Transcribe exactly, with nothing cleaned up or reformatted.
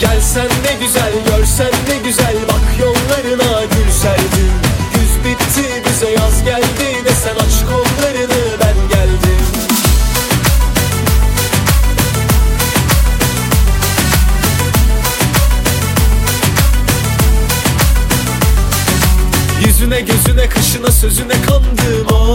Gelsen ne güzel, görsen ne güzel, bak yollarına gül serdim. Güz bitti bize yaz geldi, desen aç kollarını ben geldim. Yüzüne gözüne kaşına sözüne kandım, oh.